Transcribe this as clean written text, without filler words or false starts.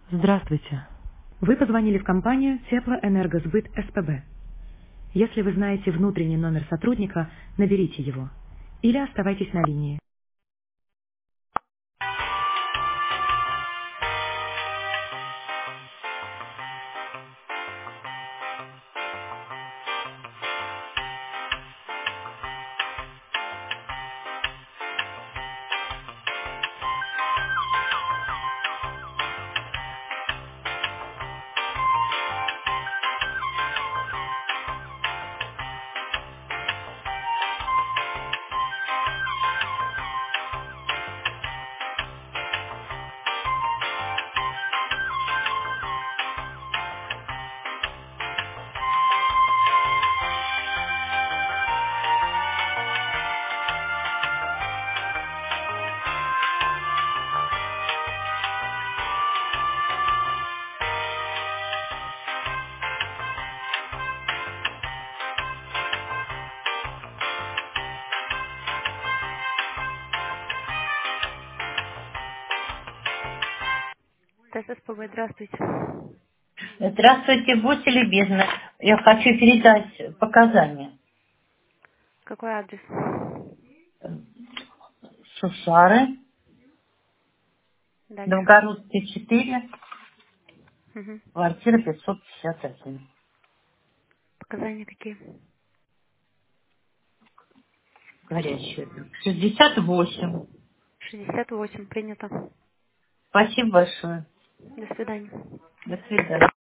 Здравствуйте. Вы позвонили в компанию Теплоэнергосбыт СПБ. Если вы знаете внутренний номер сотрудника, наберите его. Или оставайтесь на линии. ТССПБ, здравствуйте. Здравствуйте, будьте любезны. Я хочу передать показания. Какой адрес? Сушары, Дальше. Новгородский 4, Мгм. квартира 551. Показания какие? Горячая. 68. 68. Принято. Спасибо большое. До свидания. До свидания.